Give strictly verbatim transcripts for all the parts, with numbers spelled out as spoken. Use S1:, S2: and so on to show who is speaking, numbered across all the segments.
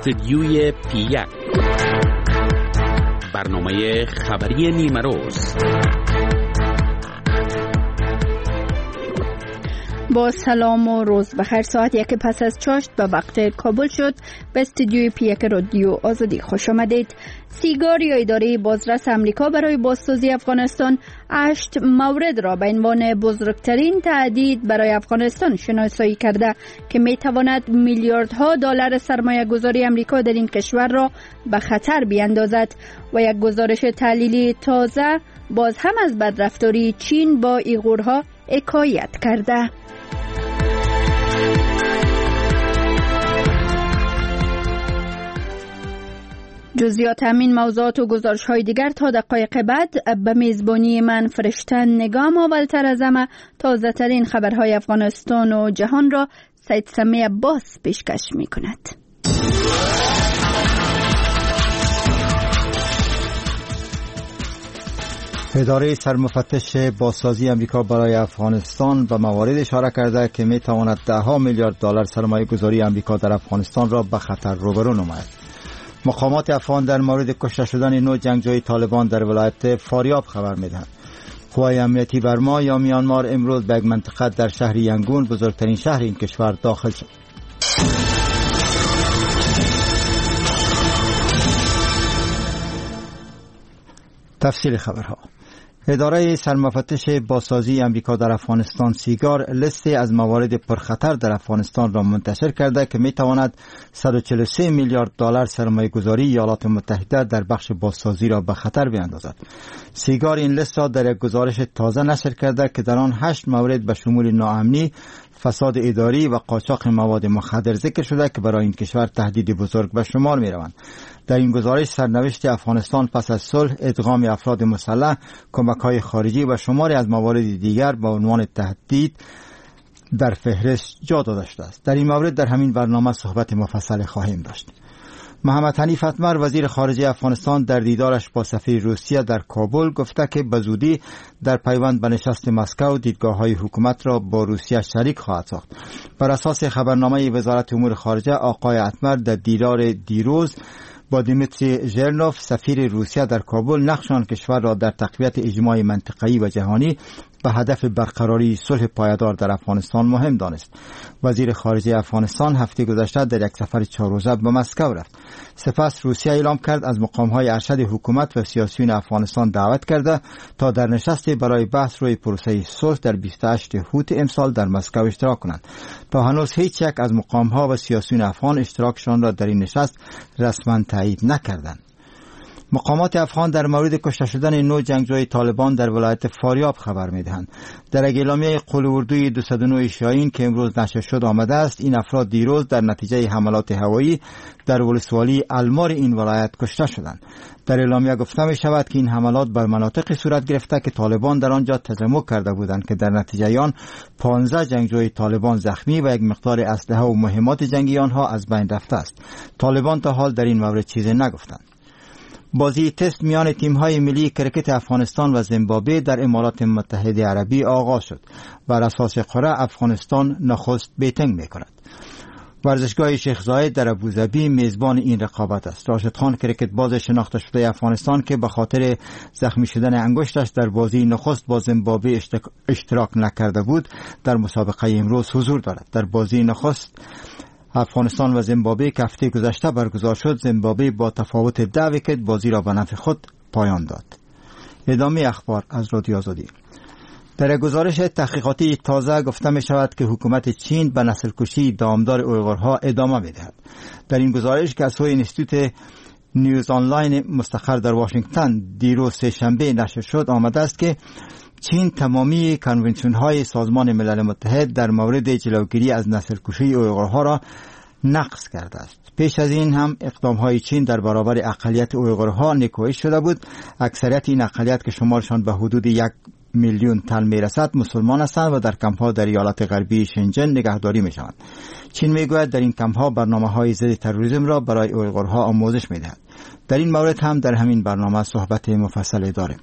S1: استدیوی پی یک، برنامه خبری نیمه روز.
S2: با سلام و روز بخیر. ساعت یک پس از چاشت به وقت کابل شد. به استودیوی پی یک رادیو آزادی خوش آمدید. سیگار یا اداره بازرس امریکا برای بازسازی افغانستان هشت مورد را به عنوان بزرگترین تهدید برای افغانستان شناسایی کرده که می تواند میلیاردها دلار سرمایه گذاری امریکا در این کشور را به خطر بیاندازد و یک گزارش تحلیلی تازه باز هم از بدرفتاری چین با ایغورها حکایت کرده. جزئیات همین موضوعات و گزارش های دیگر تا دقایق بعد به میزبانی من فرشته نگام. اولتر از همه تازه ترین خبرهای افغانستان و جهان را سید سمی عباس پیشکش می کند.
S3: اداره سرمفتش بازسازی امریکا برای افغانستان به موارد اشاره کرده که می تواند ده ها میلیارد دلار سرمایه گذاری امریکا در افغانستان را به خطر روبرو نماید. مقامات افغان در مورد کشته شدن نو جنگجوی طالبان در ولایت فاریاب خبر میدهند. قوای امنیتی برما یا میانمار امروز به یک منطقه در شهر ینگون، بزرگترین شهر این کشور، داخل شد. تفصیل خبرها. اداره سرمفتش بازسازی امریکا در افغانستان سیگار لیستی از موارد پرخطر در افغانستان را منتشر کرده که می تواند صد و چهل و سه میلیارد دلار سرمایه گذاری ایالات متحده در بخش بازسازی را به خطر بیاندازد. سیگار این لیست را در یک گزارش تازه نشر کرده که در آن هشت مورد به شمول ناامنی، فساد اداری و قاچاق مواد مخدر ذکر شده که برای این کشور تهدید بزرگ به شمار می روند. در این گزارش سرنوشت افغانستان پس از صلح، ادغام افراد مسلح، کمک‌های خارجی و شماری از موارد دیگر با عنوان تهدید در فهرست جا داده شده است. در این مورد در همین برنامه صحبت مفصل خواهیم داشت. محمد حنیف اتمر وزیر خارجه افغانستان در دیدارش با سفیر روسیه در کابل گفته که به زودی در پیوند به نشست مسکو دیدگاه‌های حکومت را با روسیه شریک خواهد ساخت. بر اساس خبرنامه وزارت امور خارجه، آقای اتمر در دیدار دیروز با دیمیتری ژرنوف سفیر روسیه در کابل نقش آن کشور را در تقویت اجماع منطقه‌ای و جهانی به هدف برقراری صلح پایدار در افغانستان مهم دانست. وزیر خارجه افغانستان هفته گذشته در یک سفر چهار روزه به مسکو رفت. سپس روسیه اعلام کرد از مقام‌های ارشد حکومت و سیاسیون افغانستان دعوت کرده تا در نشستی برای بحث روی پروسه صلح در بیست و هشتم اوت امسال در مسکو اشتراک کنند. تا هنوز هیچ یک از مقام‌ها و سیاسیون افغان اشتراکشان را در این نشست رسما تایید نکردند. مقامات افغان در مورد کشته شدن نو جنگجوی طالبان در ولایت فاریاب خبر میدهند. در اعلامیه قلعه‌اردوی دویست و نه شاهین که امروز نشر شد آمده است این افراد دیروز در نتیجه حملات هوایی در ولسوالی المار این ولایت کشته شدند. در اعلامیه گفته می شود که این حملات بر مناطقی صورت گرفته که طالبان در آنجا تجمع کرده بودند که در نتیجه آن پانزده جنگجوی طالبان زخمی و یک مقدار اسلحه و مهمات جنگی آنها از بین رفته است. طالبان تا حال در این مورد چیزی نگفتند. بازی تست میان تیم‌های ملی کرکت افغانستان و زیمبابوه در امارات متحده عربی آغاز شد. بر اساس قرعه افغانستان نخست بیتینگ می‌کند. ورزشگاه شیخ زاید در ابوظبی میزبان این رقابت است. راشد خان کرکت باز شناخته شده افغانستان که به خاطر زخمی شدن انگشتش در بازی نخست با زیمبابوه اشتراک نکرده بود، در مسابقه امروز حضور دارد. در بازی نخست افغانستان و زیمبابوه که هفته گذشته برگزار شد، زیمبابوه با تفاوت ده ویکت بازی را به نفع خود پایان داد. ادامه اخبار از رادیو آزادی. در گزارش تحقیقاتی تازه گفته می شود که حکومت چین به نسل کشی دامدار اویغورها ادامه می دهد. در این گزارش که از سوی اینستیتوت نیوز آنلاین مستقر در واشنگتن دیروز سه شنبه نشر شد آمده است که چین تمامی کنونشن های سازمان ملل متحد در مورد جلوگیری از نسل کشی اویغورها را نقض کرده است. پیش از این هم اقدام های چین در برابر اقلیت اویغورها نکوهش شده بود. اکثریت این اقلیت که شمارشان به حدود یک میلیون تن میرسد مسلمان هستند و در کمپ ها در ایالات غربی شنجن نگهداری می شوند. چین می گوید در این کمپ ها برنامه های ضد تروریسم را برای اویغورها آموزش می دهد. در این مورد هم در همین برنامه صحبت مفصل داریم.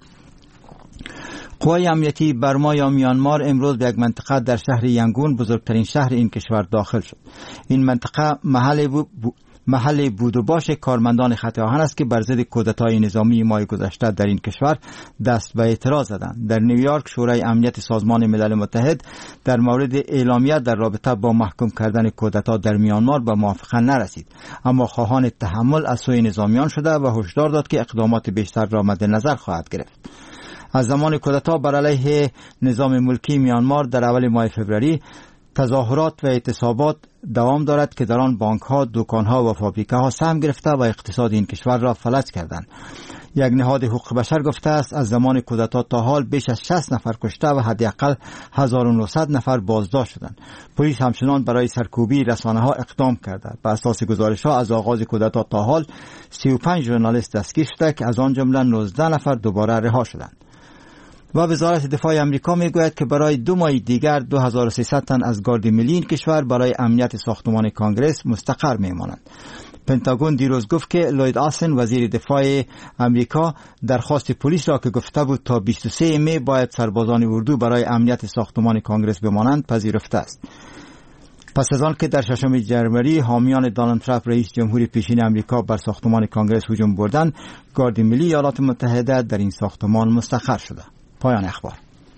S3: قوای امنیتی برما یا میانمار امروز به یک منطقه در شهر ینگون، بزرگترین شهر این کشور، داخل شد. این منطقه محل محل بود و باش کارمندان خط آهن است که بر ضد کودتای نظامی ماه گذشته در این کشور دست به اعتراض زدند. در نیویورک شورای امنیت سازمان ملل متحد در مورد اعلامیه در رابطه با محکوم کردن کودتا در میانمار به موافقه نرسید، اما خواهان تحمل از سوی نظامیان شده و هشدار داد که اقدامات بیشتر را مد نظر خواهد گرفت. از زمان کودتا بر علیه نظام ملکی میانمار در اول ماه فوریه تظاهرات و اعتصابات دوام دارد که در آن بانک‌ها، دکان‌ها و فابریکه‌ها سهم گرفته و اقتصاد این کشور را فلج کردند. یک نهاد حقوق بشر گفته است از زمان کودتا تا حال بیش از شصت نفر کشته و حداقل هزار و نهصد نفر بازداشت شدند. پلیس همچنان برای سرکوبی رسانه‌ها اقدام کرده. بر اساس گزارش‌ها از آغاز کودتا تا حال سی و پنج ژورنالیست دستگیر شده که از آن جمله نوزده نفر دوباره رها شدند. و وزارت دفاع آمریکا میگوید که برای دو ماه دیگر دو هزار و سیصد تن از گارد ملی این کشور برای امنیت ساختمان کانگرس مستقر میمانند. پنتاگون دیروز گفت که لوید آستین وزیر دفاع آمریکا درخواست پلیس را که گفته بود تا بیست و سه می باید سربازان اردو برای امنیت ساختمان کانگرس بمانند پذیرفته است. پس از آن که در ششم ژانویه حامیان دونالد ترامپ رئیس جمهوری پیشین آمریکا بر ساختمان کانگرس هجوم بردند، گارد ملی ایالات متحده در این ساختمان مستقر شده. پایان اخبار.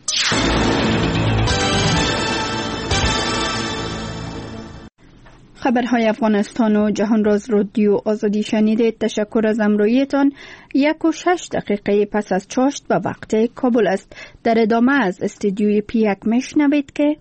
S2: خبرهای افغانستان و جهان راز رادیو آزادی شنیدید. تشکر از همراهیتان. یک و شش دقیقه پس از چاشت به وقت کابل است. در ادامه از استودیوی پی یک میشنوید که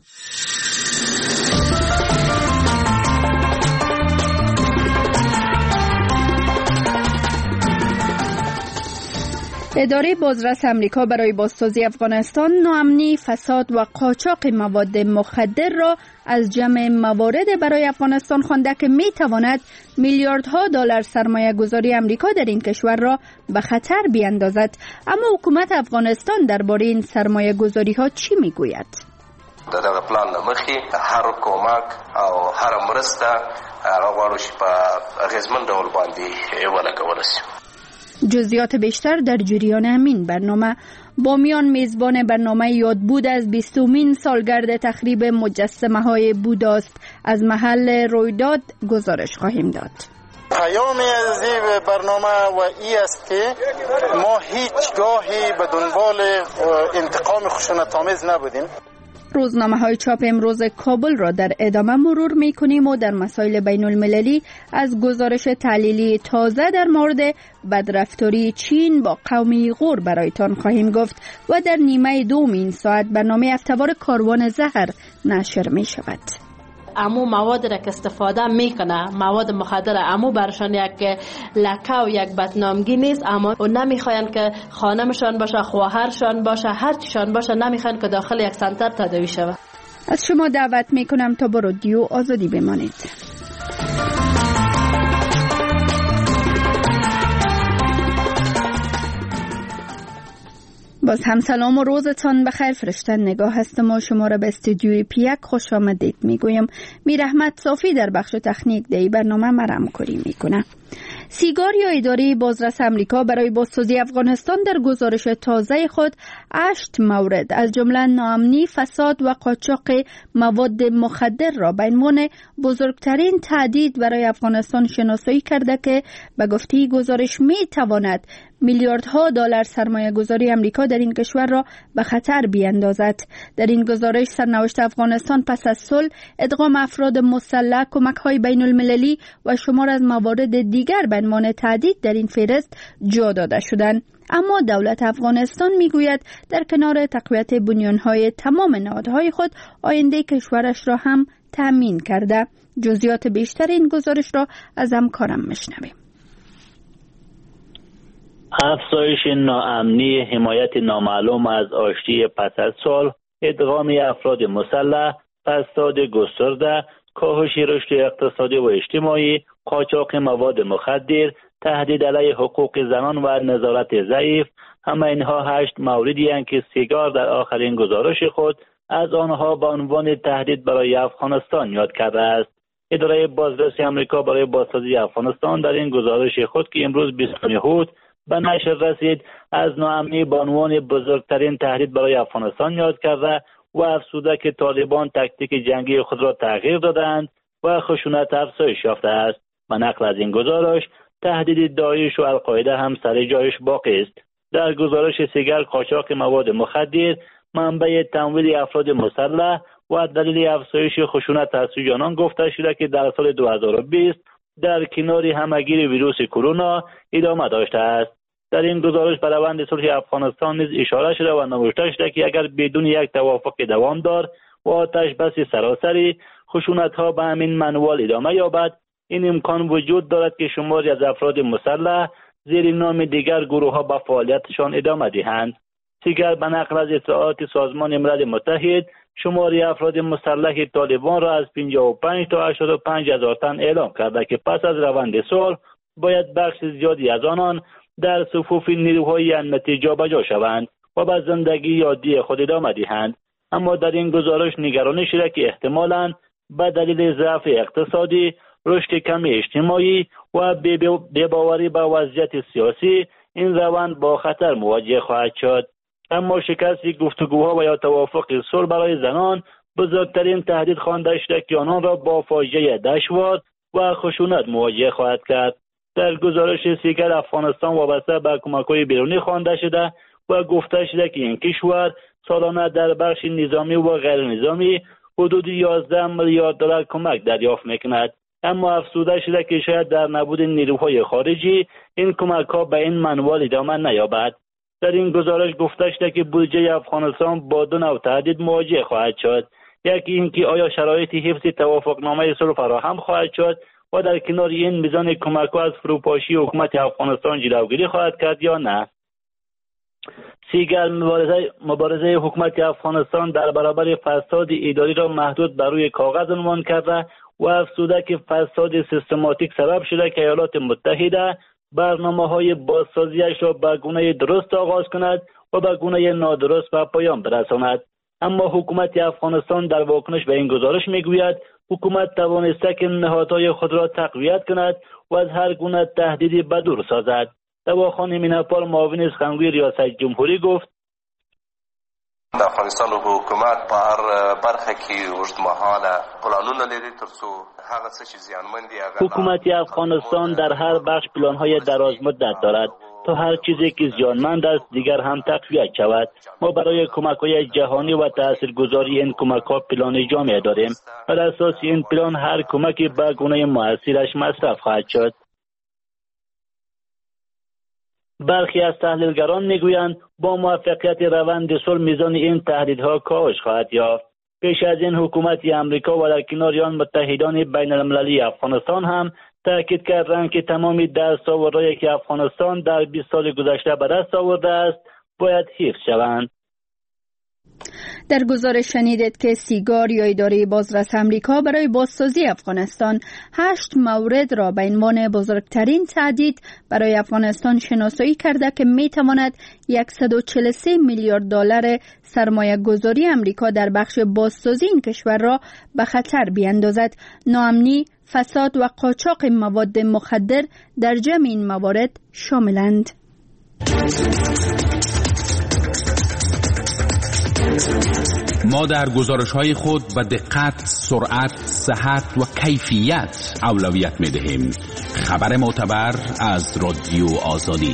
S2: اداره بازرس امریکا برای بازسازی افغانستان ناامنی، فساد و قاچاق مواد مخدر را از جمع موارد برای افغانستان خوانده که می تواند میلیاردها دلار سرمایه گذاری امریکا در این کشور را به خطر بیاندازد. اما حکومت افغانستان درباره این سرمایه گذاری ها چی می گوید؟
S4: د دغه پلان مخې هر کومک او هر مرسته هغه غواړو چې په اغیزمن ډول باندې ولګول شي.
S2: جزئیات بیشتر در جریان همین برنامه. بامیان میزبان برنامه یاد بود از بیستمین سالگرد تخریب مجسمه های بوداست. از محل رویداد گزارش خواهیم داد.
S5: پیامی از این برنامه و ای است که ما هیچ گاهی به دنبال انتقام خشونت‌آمیز نبودیم.
S2: روزنامه های چاپ امروز کابل را در ادامه مرور می کنیم و در مسائل بین المللی از گزارش تحلیلی تازه در مورد بدرفتاری چین با قوم ایغور برایتان خواهیم گفت و در نیمه دوم این ساعت برنامه هفته‌وار کاروان زهر نشر می شود.
S6: امو مواد را که استفاده میکنه، مواد مخدر، امو برشان یک لکه و یک بدنامگی نیست، اما نمیخواین که خانمشان باشه، خواهرشان باشه، هر چیشان باشه، نمیخواین که داخل یک سنتر تداوی شود.
S2: از شما دعوت میکنم تا با رادیو آزادی بمانید. باز هم سلام و روزتان بخیر. فرشتن نگاه هستم و شما را به استودیوی پی یک خوش آمدید میگویم. میر احمد صافی در بخش تکنیک دی برنامه مرم کاری میکنه. سیگار یا اداره بازرس امریکا برای بازسازی افغانستان در گزارش تازه خود هشت مورد از جمله ناامنی، فساد و قاچاق مواد مخدر را به عنوان بزرگترین تهدید برای افغانستان شناسایی کرده که به گفته گزارش می تواند میلیاردها دلار سرمایه گذاری امریکا در این کشور را به خطر بیاندازد. در این گزارش سرنوشت افغانستان پس از صلح، ادغام افراد مسلح، کمک‌های بین المللی و شمار از موارد دیگر به عنوان تهدید در این فهرست جا داده شدند. اما دولت افغانستان میگوید در کنار تقویت بنیانهای تمام نهادهای خود آینده کشورش را هم تأمین کرده. جزئیات بیشتر این گزارش را از همکارم میشنویم.
S7: افزایش ناامنی، حمایت نامعلوم از آشتی پس از صلح، ادغام افراد مسلح، فساد گسترده، کاهش رشد اقتصادی و اجتماعی، قاچاق مواد مخدر، تهدید علیه حقوق زنان و نظارت ضعیف، همه اینها هشت موردی هستند که سیگار در آخرین گزارش خود از آنها به عنوان تهدید برای افغانستان یاد کرده است. اداره بازرسی آمریکا برای بازسازی افغانستان در این گزارش خود که امروز بیستم یهود به نشر رسید از ناامنی به عنوان بزرگترین تهدید برای افغانستان یاد کرده و افزوده که طالبان تاکتیک جنگی خود را تغییر دادند و خشونت افزایش یافته است. و نقل از این گزارش تهدید داعش و القاعده هم سر جایش باقی است. در گزارش سیگر قاچاق مواد مخدر منبع تمویل افراد مسلح و دلیل افزایش خشونت از سوی آنان گفته شده که در سال دو هزار و بیست در کنار همگیر ویروس کرونا ادامه داشته است. در این گزارش به روند صلح افغانستان نیز اشاره شده و نوشته شده که اگر بدون یک توافق دوامدار و آتش بس سراسری خشونت‌ها به همین منوال ادامه یابد، این امکان وجود دارد که شماری از افراد مسلح زیر نام دیگر گروه‌ها به فعالیتشان ادامه دهند. سیگر به نقل از اطلاعات سازمان ملل متحد شماری افراد مسلح طالبان را از پنجاه و پنج تا هشتاد و پنج هزار تن اعلام کرده که پس از روند صلح باید بخش زیادی از آنان در صفوف نیروهای امنیتی جابجا شوند و به زندگی عادی خود ادامه دهند. اما در این گزارش نگرانی شده که احتمالاً به دلیل ضعف اقتصادی، رشد کم اجتماعی و بی‌باوری به وضعیت سیاسی این روند با خطر مواجه خواهد شد. اما شکست گفتگوها و یا توافق صلح برای زنان بزرگترین تهدید خوانده شده که آنان را با فاجعه دشوار و خشونت مواجه خواهد کرد. در گزارش سیگر افغانستان وابسته به کمک‌های بیرونی خوانده شده و گفته شده که این کشور سالانه در بخش نظامی و غیر نظامی حدود یازده میلیارد دلار کمک دریافت میکند. اما افسوده شده که شاید در نبود نیروهای خارجی این کمک‌ها به این منوال ادامه نیابد. در این گزارش گفته شده که بودجه افغانستان با دو نوع تهدید مواجه خواهد شد. یکی اینکه آیا شرایط حفظ توافقنامه صلح فراهم خواهد شد و در کنار این میزان کمک‌ها از فروپاشی حکومت افغانستان جلوگیری خواهد کرد یا نه. سیگر مبارزه, مبارزه حکومت افغانستان در برابر فساد اداری را محدود بر روی کاغذ عنوان کرده و افزوده که فساد سیستماتیک سبب شده که ایالات متحده برنامه‌های بازسازیش را به گونه درست آغاز کند و به گونه نادرست به پایان برساند. اما حکومت افغانستان در واکنش به این گزارش میگوید حکومت توانسته که نهادهای خود را تقویت کند و از هر گونه تهدیدی به دور سازد. دواخان میناپال معاون سخنگوی ریاست جمهوری گفت
S4: د افغانستان حکومت په هر برخه کې اوږدمهاله پلانونه لري ترڅو هغه څه چې زیانمن دي هغه
S7: حکومت افغانستان در هر بخش پلان‌های دراز مدت دارد تا هر چیزی که زیانمند است دیگر هم تقویت شود. ما برای کمک‌های جهانی و تاثیرگذاری این کمک‌ها پلان جامع داریم. بر اساس این پلان هر کمکی به گونه مؤثرش مصرف خواهد شد. برخی از تحلیلگران میگویند با موفقیت روند صلح میزان این تهدیدها کاهش خواهد یافت. پیش از این حکومت امریکا و در کنار آن متحدان بین المللی افغانستان هم تاکید کردند که تمامی دستاوردهایی که افغانستان در بیست سال گذشته به دست آورده است باید حفظ شوند.
S2: در گزارش شنیدید که سیگار یا اداره بازرس امریکا برای بازسازی افغانستان هشت مورد را به عنوان بزرگترین تهدید برای افغانستان شناسایی کرده که می تواند صد و چهل و سه میلیارد دلار سرمایه گذاری امریکا در بخش بازسازی این کشور را به خطر بیاندازد. ناامنی، فساد و قاچاق مواد مخدر در جمع این موارد شاملند.
S1: ما در گزارش‌های خود به دقت، سرعت، صحت و کیفیت اولویت می‌دهیم. خبر معتبر از رادیو آزادی.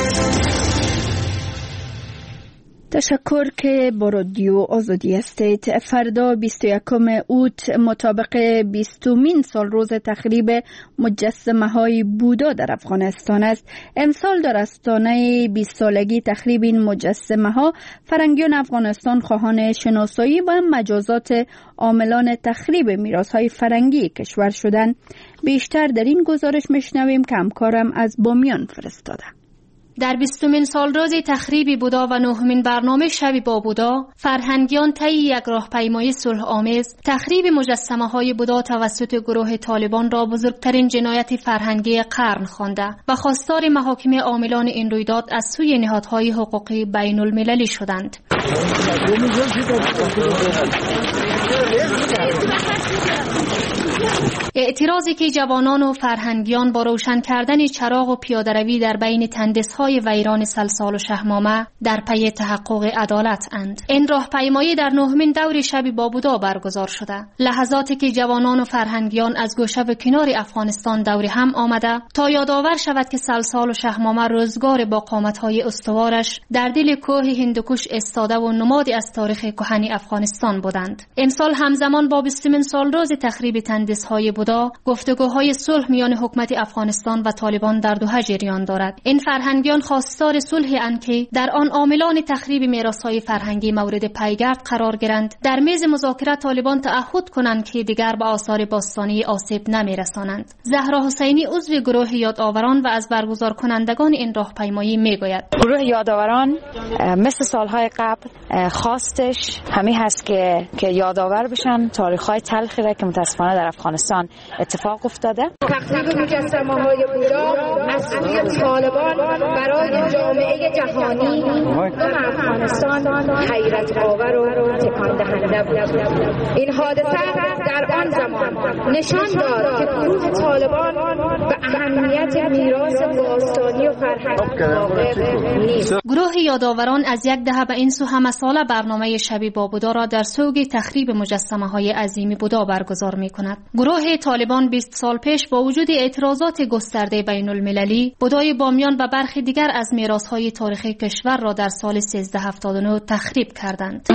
S2: تشکر که با رادیو آزادی هستید. فردا بیست و یکم اوت مطابق بیستمین سال روز تخریب مجسمه های بودا در افغانستان است. امسال در آستانه بیست سالگی تخریب این مجسمه ها فرنگیان افغانستان خواهان شناسایی و مجازات عاملان تخریب میراث های فرنگی کشور شدند. بیشتر در این گزارش میشنویم که همکارم از بامیان فرستاده.
S8: در بیستمین سالروز تخریب بودا و نهمین برنامه شب با بودا، فرهنگیان طی یک راهپیمایی صلح آمیز تخریب مجسمه های بودا توسط گروه طالبان را بزرگترین جنایت فرهنگی قرن خوانده و خواستار محاکم عاملان این رویداد از سوی نهادهای حقوقی بین المللی شدند. اعتراضی که جوانان و فرهنگیان با روشن کردن چراغ و پیاده‌روی در بین تندس‌های ویران سلسال و شهمامه در پی تحقق عدالت اند. این راهپیمایی در نهمین دور شب بابودا برگزار شده. لحظاتی که جوانان و فرهنگیان از گوشه و کنار افغانستان دور هم آمده تا یادآور شود که سلسال و شهمامه روزگار با قامت‌های استوارش در دل کوه هندوکش استاده و نمادی از تاریخ کهن افغانستان بودند. امسال همزمان با بیستمین سالروز تخریب تندس‌های بودا، گفتگوهای صلح میان حکومت افغانستان و طالبان در دوحه جریان دارد. این فرهنگیان خواستار صلح اند که در آن عاملان تخریب میراث‌های فرهنگی مورد پیگرد قرار گیرند. در میز مذاکره طالبان تعهد کنند که دیگر به آثار باستانی آسیب نمی‌رسانند. زهرا حسینی عضو گروه یادآوران و از برگزار کنندگان این راهپیمایی میگوید:
S9: گروه یادآوران مثل سالهای قبل خواستش همین هست که که یادآور بشن تاریخ‌های تلخی را که متأسفانه در افغانستان اتفاق افتاده.
S10: تخریب مجسمه‌های بودا از سوی طالبان برای جامعه جهانی و افغانستان حیرت آور و تکان دهنده بود. این حادثه در آن زمان نشان داد که گروه طالبان به اهمیت میراث باستانی و فرهنگی واقف نیست.
S8: گروه یادآوران از یک دهه به این سو همه ساله برنامه شب بابودا را در سوگ تخریب مجسمه‌های عظیم بودا برگزار می‌کند. گروه طالبان بیست سال پیش با وجود اعتراضات گسترده بین المللی، بودای بامیان و برخی دیگر از میراث‌های تاریخی کشور را در سال سیزده هفتاد و نه تخریب کردند.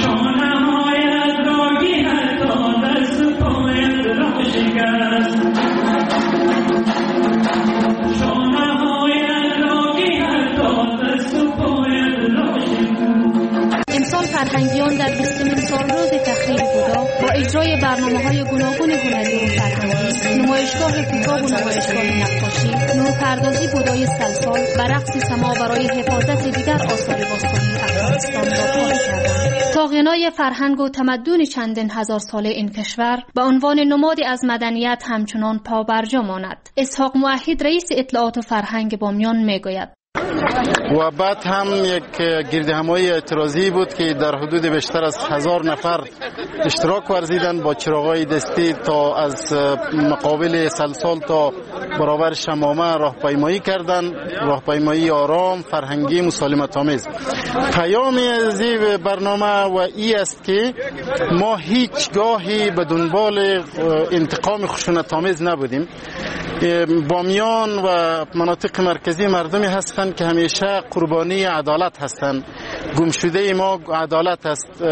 S8: امسال فرهنگیان در بیستمین سالروز تخریب بودا با اجرای برنامه‌های گوناگون هنری و فرهنگی، نمایشگاه کتاب و نمایشگاه نقاشی، نورپردازی بودای سلسال و رقص سما برای حفاظت دیگر آثار باستانی افغانستان را کار کردند تا غنای فرهنگ و تمدن چندین هزار ساله این کشور به عنوان نمادی از مدنیت همچنان پابرجا ماند. اسحاق موحد رئیس اطلاعات و فرهنگ بامیان میگوید:
S5: و بعد هم یک گردهمایی اعتراضی بود که در حدود بیشتر از هزار نفر اشتراک ورزیدن با چراغای دستی تا از مقابل سلسال تا برابر شمامه راهپیمایی کردند. راهپیمایی آرام، فرهنگی، مسالمت آمیز. پیام از این برنامه و ای است که ما هیچ گاهی به دنبال انتقام خشونت آمیز نبودیم. بامیان و مناطق مرکزی مردمی هستند که همیشه قربانی عدالت هستند. گمشده ما عدالت است.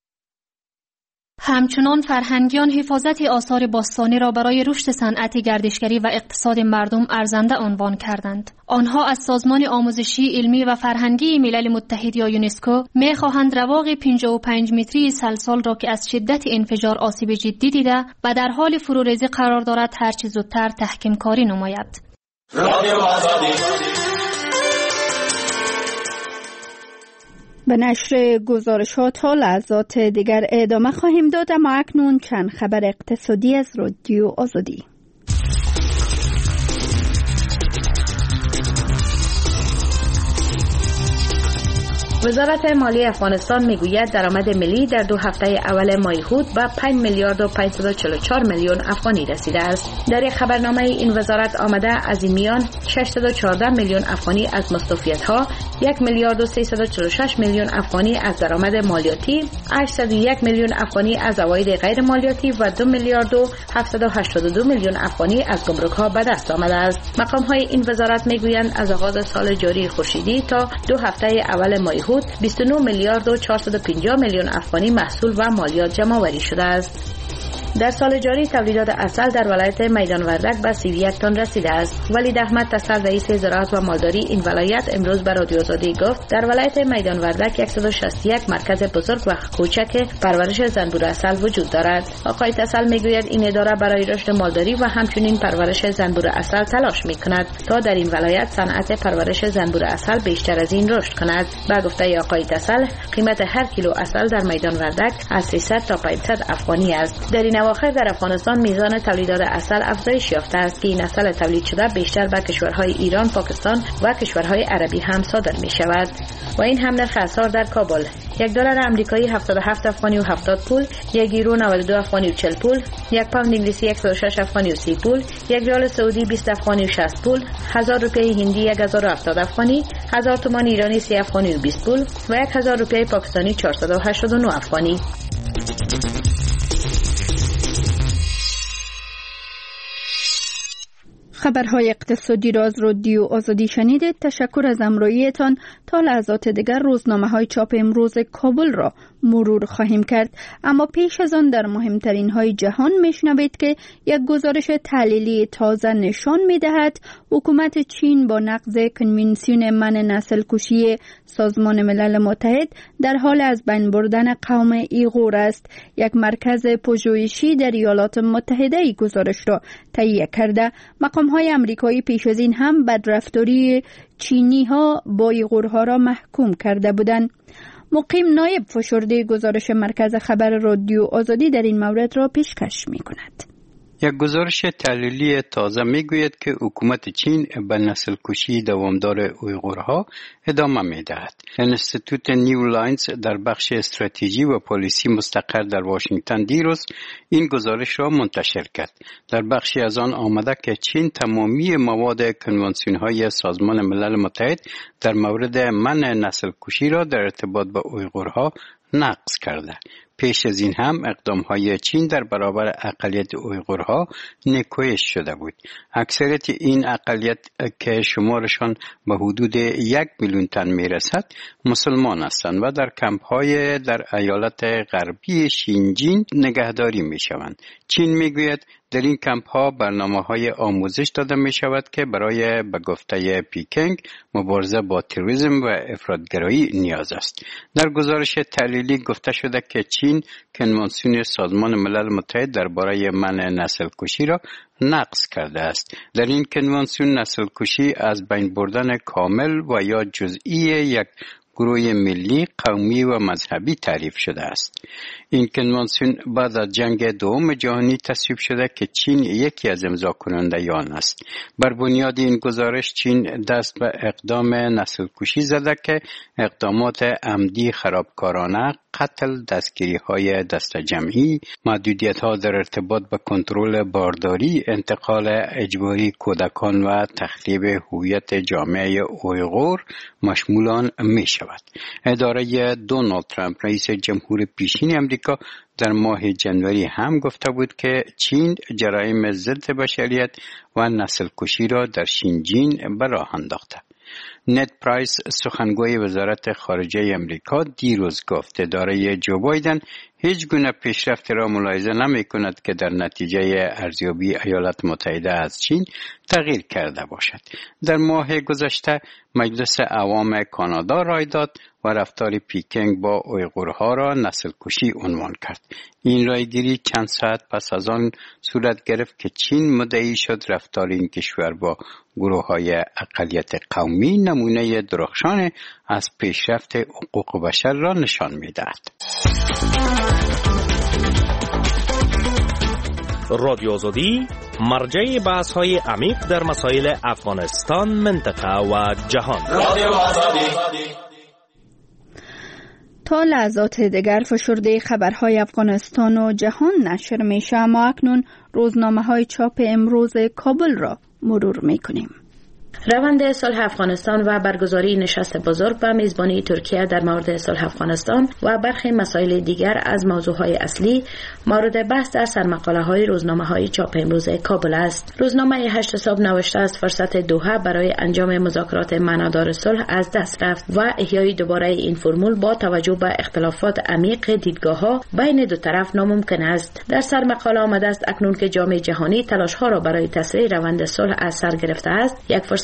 S8: همچنان فرهنگیان حفاظت آثار باستانی را برای رشد صنعت گردشگری و اقتصاد مردم ارزنده عنوان کردند. آنها از سازمان آموزشی، علمی و فرهنگی ملل متحد یا یونسکو می‌خواهند رواق پنجاه و پنج متری سلسال را که از شدت انفجار آسیب جدی دیده و در حال فروریزی قرار دارد هر چه زودتر تحکیم کاری نماید.
S2: به نشر گزارشات ها لحظات دیگر ادامه خواهیم داد، اما اکنون چند خبر اقتصادی از رادیو آزادی.
S11: وزارت مالی افغانستان میگوید درآمد ملی در دو هفته اول ماه خود به پنج میلیارد و پانصد و چهل و چهار میلیون افغانی رسیده است. در یک خبرنامه این وزارت آمده از این میان ششصد و چهارده میلیون افغانی از مصرفیت‌ها، یک میلیارد و سیصد و چهل و شش میلیون افغانی از درآمد مالیاتی، هشتصد و یک میلیون افغانی از عواید غیر مالیاتی و دو میلیارد و هفتصد و هشتاد و دو میلیون افغانی از گمرک‌ها به دست آمده است. مقام‌های این وزارت میگویند از آغاز سال جاری خورشیدی تا دو هفته اول ماه بیست و نه میلیارد و چهارصد و پنجاه میلیون افغانی محصول و مالیات جمع‌آوری شده است. در سال جاری تولیدات عسل در ولایت میدان وردک به سی و یک تن رسیده است. ولید احمد تسل رئیس زراعت و مالداری این ولایت امروز به رادیو آزادی گفت در ولایت میدان وردک صد و شصت و یک مرکز بزرگ و کوچک پرورش زنبور عسل وجود دارد. آقای تسل میگوید این اداره برای رشد مالداری و همچنین پرورش زنبور عسل تلاش میکند تا در این ولایت صنعت پرورش زنبور عسل بیشتر از این رشد کند. به گفته آقای تسل قیمت هر کیلو عسل در میدان وردک از سیصد تا پانصد افغانی است. در این اواخر در افغانستان میزان تولیدات عسل افزایش یافته است که این عسل تولید شده بیشتر به کشورهای ایران، پاکستان و کشورهای عربی هم صادر می شود و این هم نرخ اسعار در کابل: یک دلار آمریکایی هفتاد و هفت افغانی و هفتاد پول، یک یورو نود و دو افغانی و چهل پول، یک پوند انگلیسی صد و شش افغانی و سی پول، یک ریال سعودی بیست افغانی و شصت پول، هزار روپیه هندی یک هزار و هفتاد افغانی، هزار تومان ایرانی سی افغانی و بیست پول و یک هزار روپیه پاکستانی چهارصد و هشتاد و نه افغانی.
S2: خبرهای اقتصادی را از رادیو آزادی شنیدید. تشکر از همراهیتان. تا لحظات دیگر روزنامه های چاپ امروز کابل را مرور خواهیم کرد، اما پیش از آن در مهمترین های جهان میشنوید که یک گزارش تحلیلی تازه نشان میدهد حکومت چین با نقض کنوانسیون منع نسل کشی سازمان ملل متحد در حال از بین بردن قوم ایغور است. یک مرکز پژوهشی در ایالات متحده ای گزارش را تهیه کرده. مقام های امریکایی پیش از این هم بدرفتاری چینی ها با ایغورها را محکوم کرده بودند. مقیم نایب فشرده گزارش مرکز خبر رادیو آزادی در این مورد را پیشکش می کند.
S12: یک گزارش تحلیلی تازه میگوید که حکومت چین به نسل کشی دوامدار اویغورها ادامه میدهد. انستیتوت نیو لاینز در بخش استراتژی و پالیسی مستقر در واشنگتن دیروز این گزارش را منتشر کرد. در بخشی از آن آمده که چین تمامی مواد کنوانسیون های سازمان ملل متحد در مورد منع نسل کشی را در ارتباط با اویغورها نقض کرده. پیش از این هم اقدام‌های چین در برابر اقلیت اویغورها نکوهش شده بود. اکثریت این اقلیت که شمارشان به حدود یک میلیون تن میرسد مسلمان هستند و در کمپ‌های در ایالت غربی شینجین نگهداری میشوند. چین میگوید در این کمپ ها برنامه های آموزش داده می شود که برای به گفته پیکنگ مبارزه با تروریسم و افراطگرایی نیاز است. در گزارش تحلیلی گفته شده که چین کنوانسیون سازمان ملل متحد درباره منع نسل کشی را نقض کرده است. در این کنوانسیون نسل کشی از بین بردن کامل و یا جزئی یک گروه ملی، قومی و مذهبی تعریف شده است. این کنوانسیون بعد از جنگ دوم جهانی تصویب شده که چین یکی از امضا کنندگان است. بر بنیاد این گزارش چین دست به اقدام نسل کشی زده که اقدامات عمدی خرابکارانه، قتل، دستگیری های دست جمعی، محدودیت ها در ارتباط با کنترل بارداری، انتقال اجباری کودکان و تخریب هویت جامعه اویغور مشمول آن می شود. اداره دونالد ترامپ رئیس جمهور پیشین امریکا در ماه جنوری هم گفته بود که چین جرایم ضد بشریت و نسل کشی را در شینجین به راه انداخته. نت پرایس سخنگوی وزارت خارجه امریکا دیروز گفت اداره جو بایدن هیچ گونه پیشرفت را ملاحظه نمی کند که در نتیجه ارزیابی ایالات متحده از چین تغییر کرده باشد. در ماه گذشته مجلس عوام کانادا رای داد و رفتار پیکنگ با اویغورها را نسل کشی عنوان کرد. این رایگیری چند ساعت پس از آن صورت گرفت که چین مدعی شد رفتار این کشور با گروه های اقلیت قومی نمونه درخشان از پیشرفت حقوق بشر را نشان می‌دهد.
S13: رادیو آزادی مرجع بحث های عمیق در مسائل افغانستان، منطقه و جهان. رادیو آزادی.
S2: تا لحظات دیگر فشرده خبرهای افغانستان و جهان نشر میشه، اما اکنون روزنامه های چاپ امروز کابل را مرور میکنیم.
S11: روند صلح افغانستان و برگزاری نشست بزرگ به میزبانی ترکیه در مورد صلح افغانستان و برخی مسائل دیگر از موضوعهای اصلی مورد بحث در سرمقاله‌های روزنامه‌های چاپ امروز کابل است. روزنامه هشت صبح نوشته است فرصت دوحه برای انجام مذاکرات معنادار صلح از دست رفت و احیای دوباره این فرمول با توجه به اختلافات عمیق دیدگاه‌ها بین دو طرف ناممکن است. در سرمقاله آمده است اکنون که جامعه جهانی تلاش‌ها را برای تسریع روند صلح از سر گرفته است، یک فرصت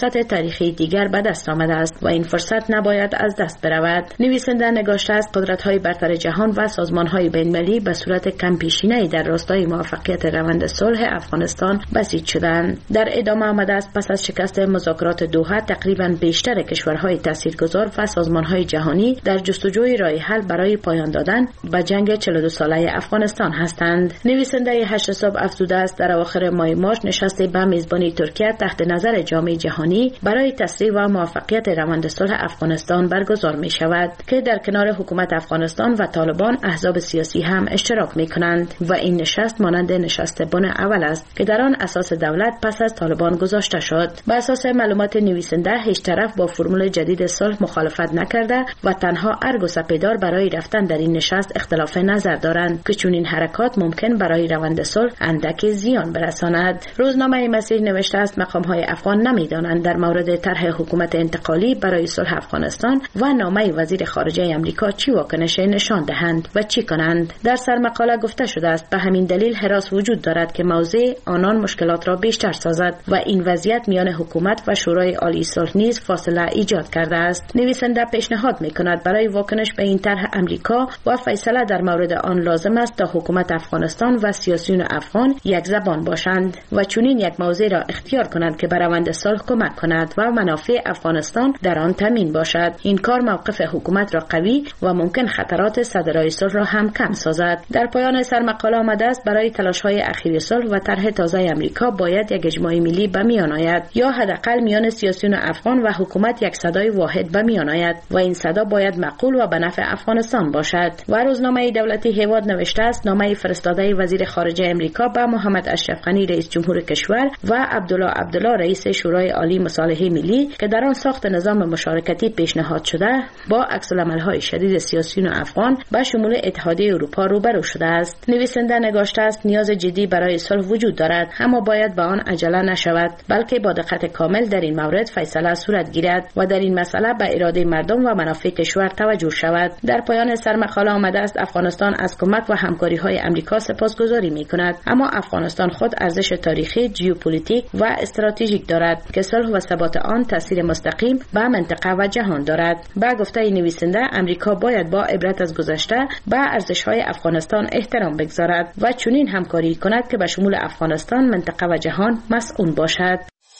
S11: فرصت تاریخی دیگر به دست آمده است و این فرصت نباید از دست برود. نویسنده نگاشته است قدرت‌های برتر جهان و سازمان‌های بین‌المللی به صورت کم پیشینه‌ای در راستای موفقیت روند صلح افغانستان بسیج شدند. در ادامه آمده است پس از شکست مذاکرات دوحه تقریباً بیشتر کشورهای تاثیرگذار و سازمان‌های جهانی در جستجوی راه حل برای پایان دادن به جنگ چهل و دو ساله افغانستان هستند. نویسنده هشت صبح افزوده است در اواخر ماه مارس نشستی به میزبانی ترکیه تحت نظر جامعه جهانی برای تسریع و موفقیت روند صلح افغانستان برگزار می شود که در کنار حکومت افغانستان و طالبان احزاب سیاسی هم اشتراک می کنند و این نشست مانند نشست بن اول است که در آن اساس دولت پس از طالبان گذاشته شد. به اساس معلومات نویسنده هیچ طرف با فرمول جدید صلح مخالفت نکرده و تنها ارگ و سپیدار برای رفتن در این نشست اختلاف نظر دارند که چون این حرکات ممکن برای روند صلح اندک زیان برساند. روزنامه مسیح نوشته است مقام‌های افغان نمی‌دانند در مورد طرح حکومت انتقالی برای صلح افغانستان و نامه وزیر خارجه آمریکا چی واکنش نشان دهند و چی کنند. در سرمقاله گفته شده است به همین دلیل هراس وجود دارد که موضع آنان مشکلات را بیشتر سازد و این وضعیت میان حکومت و شورای عالی صلح نیز فاصله ایجاد کرده است. نویسنده پیشنهاد می‌کند برای واکنش به این طرح آمریکا و فیصله در مورد آن لازم است تا حکومت افغانستان و سیاسیون افغان یک زبان باشند و چنین یک موضع را اختیار کنند که به روند صلح کمک کند و منافع افغانستان در آن تامین باشد. این کار موقف حکومت را قوی و ممکن خطرات صدرای صلح را هم کم سازد. در پایان سرمقاله آمده است برای تلاش‌های اخیر صلح و طرح تازه آمریکا باید یک اجماع ملی به میان آید یا حداقل میان سیاسیون افغان و حکومت یک صدای واحد به میان آید و این صدا باید معقول و به نفع افغانستان باشد. و روزنامه دولتی هیواد نوشته است نامه فرستاده وزیر خارجه آمریکا به محمد اشرف غنی رئیس جمهور کشور و عبدالله عبدالله رئیس شورای عالی مصالحه ملی که در آن ساخت نظام مشارکتی پیشنهاد شده با عکس‌العمل‌های شدید سیاسیون افغان به شمول اتحادیه اروپا روبرو شده است. نویسنده نگاشته است نیاز جدی برای صلح وجود دارد اما باید به آن عجله نشود بلکه با دقت کامل در این مورد فیصله صورت گیرد و در این مسئله به اراده مردم و منافع کشور توجه شود. در پایان سرمقاله آمده است افغانستان از کمک و همکاری‌های آمریکا سپاسگزاری می‌کند اما افغانستان خود ارزش تاریخی، ژئوپلیتیک و استراتژیک دارد که صلح و ثبات آن تاثیر مستقیم به منطقه و جهان دارد. با گفته نویسنده امریکا باید با عبرت از گذشته به ارزش‌های افغانستان احترام بگذارد و چنین همکاری کند که به شمول افغانستان، منطقه و جهان مسئول باشد.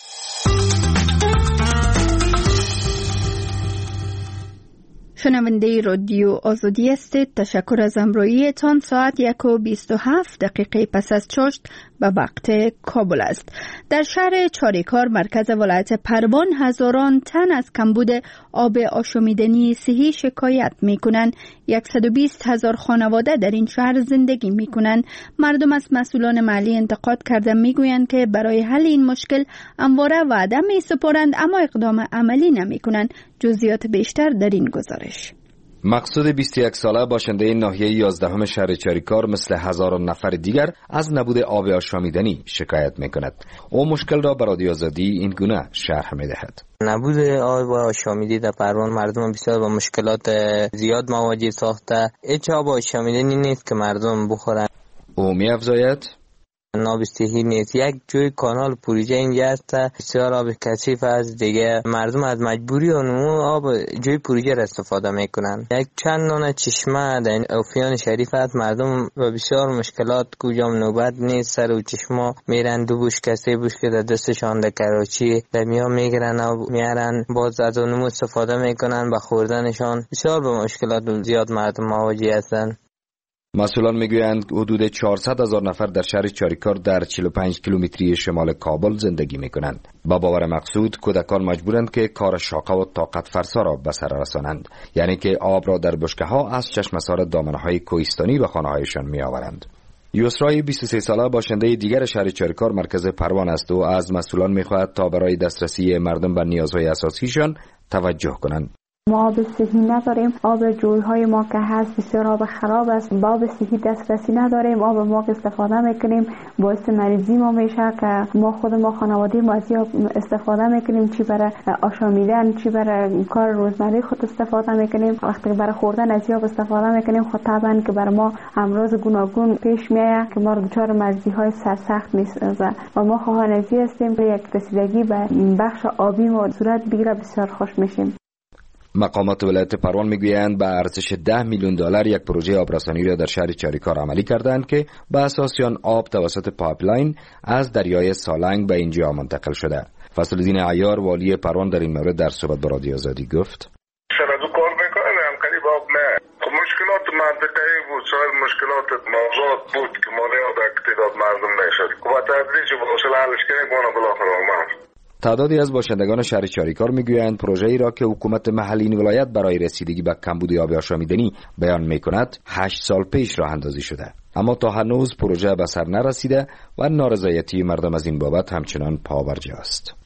S2: شنونده رادیو آزادی هستید. تشکر از همراهیتان. ساعت یک و بیست و هفت دقیقه پس از چاشت به وقت کابل است. در شهر چاریکار مرکز ولایت پروان هزاران تن از کمبود آب آشامیدنی صحی شکایت می کنند. صد و بیست هزار خانواده در این شهر زندگی می کنند. مردم از مسئولان محلی انتقاد کرده می گویند که برای حل این مشکل همواره وعده می سپارند اما اقدام عملی نمی کنند. جزئیات بیشتر در این گزارش.
S14: مقصود بیست و یک ساله باشنده ناحیه یازدهم شهر چاریکار مثل هزاران نفر دیگر از نبود آب آشامیدنی شکایت می کند. او مشکل را به رادیو آزادی این گونه شرح می دهد.
S15: نبود آب آشامیدنی در پروان مردم بسیار با مشکلات زیاد مواجه ساخته. هیچ آب آشامیدنی نیست که مردم بخورند.
S14: او می افزاید
S15: نابستهی نیست. یک جوی کانال پروژه اینجا است، بسیار آب کثیف است دیگه. مردم از مجبوری اونو آب جوی پروژه را استفاده میکنن. یک چند نان چشمه در این اوفیان شریف است. مردم و بسیار مشکلات کجام نوبت نیست سر و چشما میرن دو بوش کسی بوش که در دستشان در کراچی در میا میگیرن و میارن باز از اونو استفاده میکنن به خوردنشان. بسیار با مشکلات زیاد مردم مواجه هستند.
S14: مسئولان میگویند حدود چهارصد هزار نفر در شهر چاریکار در چهل و پنج کیلومتری شمال کابل زندگی میکنند. با باور مقصود کودکان مجبورند که کار شاقه و طاقت فرسا را به سر رسانند، یعنی که آب را در بشکه ها از چشمسار دامنه های کوهستانی به خانه هایشان می آورند. یسرای بیست و سه ساله باشنده دیگر شهر چاریکار مرکز پروان است و از مسئولان میخواهد تا برای دسترسی مردم به نیازهای اساسیشان توجه کنند.
S16: ما آب صحی نداریم، آب جویهای ما که هست بسیار آب خراب است، با آب صحی دسترسی نداریم. آب ما که استفاده میکنیم باعث مریضی ما میشه که ما خود ما خانواده ما از آب استفاده میکنیم، چی برای آشامیدن چی برای کار روزمره خود استفاده میکنیم. وقتی برای خوردن از آب استفاده میکنیم خود طبعا که برای ما امراض گوناگون پیش میاد که ما دچار مریضی های سرسخت میسازه و ما خواهان ازی هستیم یک رسیدگی به بخش آبی ما صورت بگیره بسیار خوش میشیم.
S14: مقامات ولایت پروان میگویند به ارزش ده میلیون دلار یک پروژه آبرسانی را در شهر چاریکار عملی کردند که به اساس آن آب توسط پایپلاین از دریای سالنگ به اینجا منتقل شده. فضل‌الدین عیار والی پروان در این مورد در صحبت با رادیو آزادی گفت:
S17: سندو کار میکنه هم قریب آب نه. خب مشکلات منطقه‌ای بود، شاید مشکلات موضوعات بود که مانع در تعداد مردم نشد. خب تدریج به حوصله حلش کنیم که بالاخره اومد.
S14: تعدادی از باشندگان شهر چاریکار میگویند پروژه‌ای را که حکومت محلی این ولایت برای رسیدگی به کمبود آب آشامیدنی بیان میکند هشت سال پیش راه اندازی شده، اما تا هنوز پروژه به سر نرسیده و نارضایتی مردم از این بابت همچنان پابرجاست.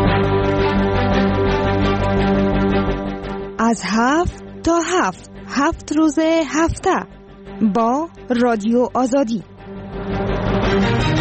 S18: از هفت تا هفت هفت روز هفته با رادیو آزادی.